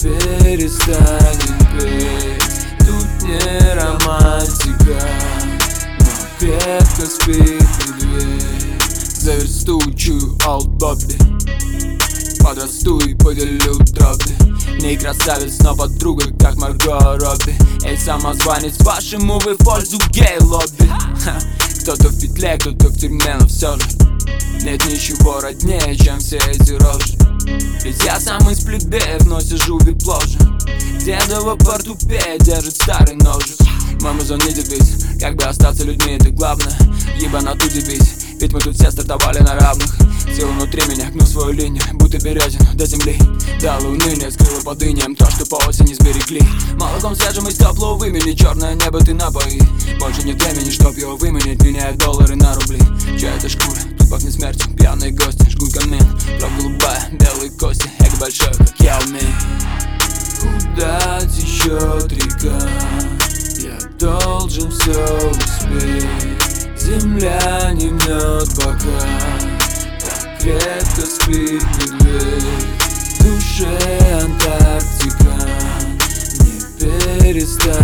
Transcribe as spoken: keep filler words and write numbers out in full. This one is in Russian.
перестанем петь. Тут не романтика, но крепко спит медведь. За версту чую Олд Бобби, подрасту и поделю дроби. Не красавец, но подруга, как Марго Робби. Эй, самозванец, вашему вы в пользу гей-лобби. Кто-то в петле, кто-то в тюрьме, но все же нет ничего роднее, чем все эти рожи. Ведь я сам из плебеев, но сижу в вип-ложе. Дедова портупея держит старый ножик. Мой музон не дебись, как бы остаться людьми, это главное. Ебанату дебись, ведь мы тут все стартовали на равных. Сила внутри меня, гну свою линию, будто березину до земли. Дало уныние, скрыло под инеем то, что по осени сберегли. Молоком свежим из теплого вымели, черное небо ты напои. Больше нет времени, чтоб его выменять, меняя доллары на рубли. Чья это шкура, тут пахнет смертью, пьяные гости жгут камин. Кровь голубая, белые кости, эго большой, как я умею. Куда течет река, я должен все успеть. Земля не мнет пока, так крепко спит медведь. В душе Антарктика, не перестань.